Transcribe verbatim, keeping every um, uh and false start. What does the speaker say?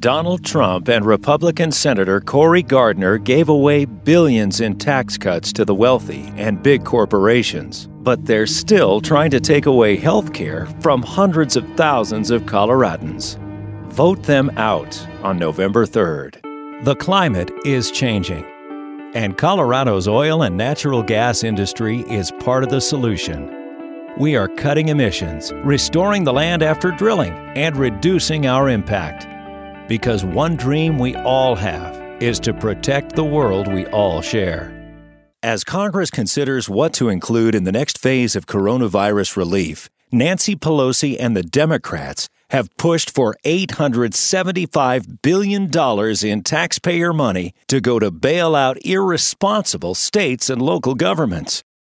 Donald Trump and Republican Senator Cory Gardner gave away billions in tax cuts to the wealthy and big corporations, but they're still trying to take away health care from hundreds of thousands of Coloradans. Vote them out on November third. The climate is changing, and Colorado's oil and natural gas industry is part of the solution. We are cutting emissions, restoring the land after drilling, and reducing our impact. Because one dream we all have is to protect the world we all share. As Congress considers what to include in the next phase of coronavirus relief, Nancy Pelosi and the Democrats have pushed for eight hundred seventy-five billion dollars in taxpayer money to go to bail out irresponsible states and local governments.